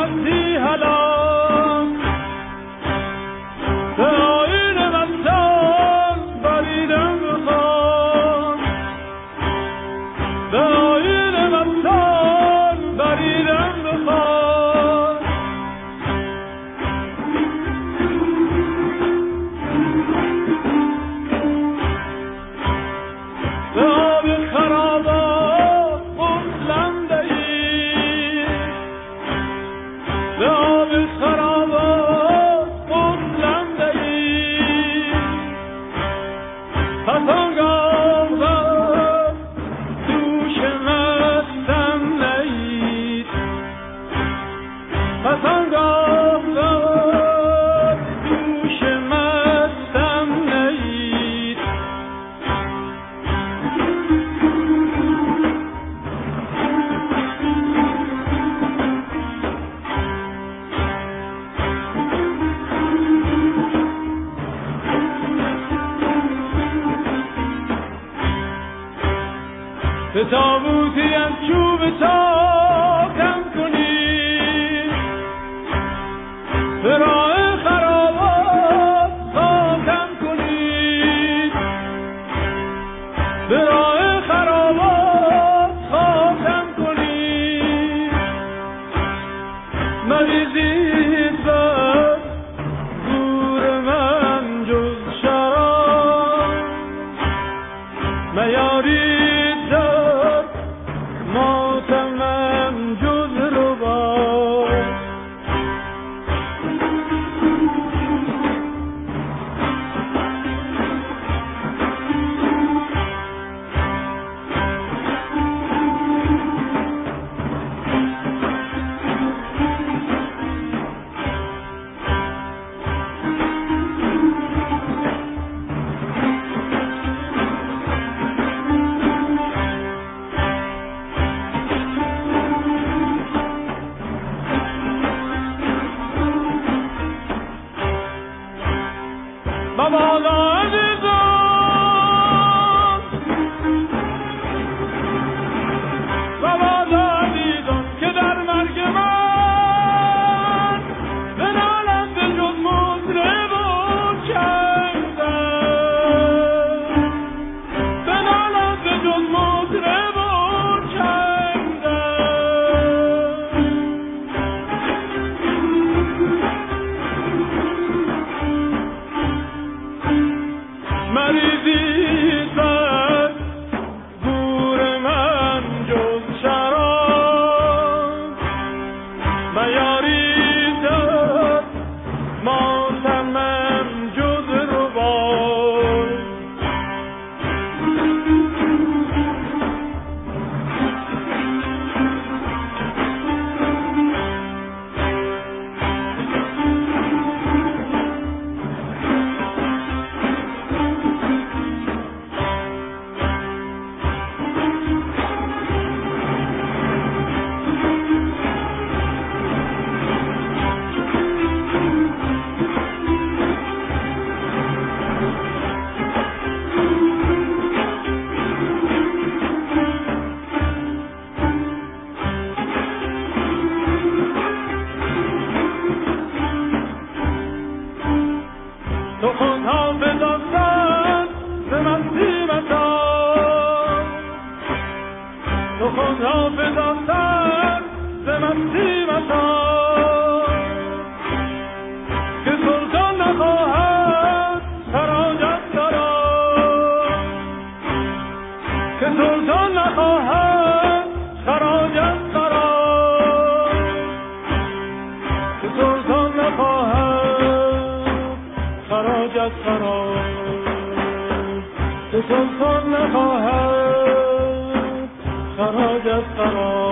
مستی هلاک به آیین مستان بریدم بخوان به آیین مستان بریدم بخوان به آب خرابات غسلنده ای به آب خرابات غسلنده ای پس آنگاه زد دوش مستم نهید پس آنگاه زد دوش مستم نهید به تابوتی از چوب تاکم کنی به راه خرابات خاکم کنی به راه خرابات خاکم کنی مریزید بر گور من جز شراب میارید ماتمم جز ربا مبادا عزیزان مبادا عزیزان که در مرگ من بنالند به جز مطرب و چنگن بنالند به جز مطرب و چنگن مریضی زد گور من جز شراب میاری زد ماتمم جز ربا سخنها بداستن به مستی متان سخنها بداستن به مستی متان که سلطان نخواهد خراجت سرا که سلطان نخواهد خراجت سرا که سلطان نخواهد خراجت سرا که سلطان نخواهد خراجت سرا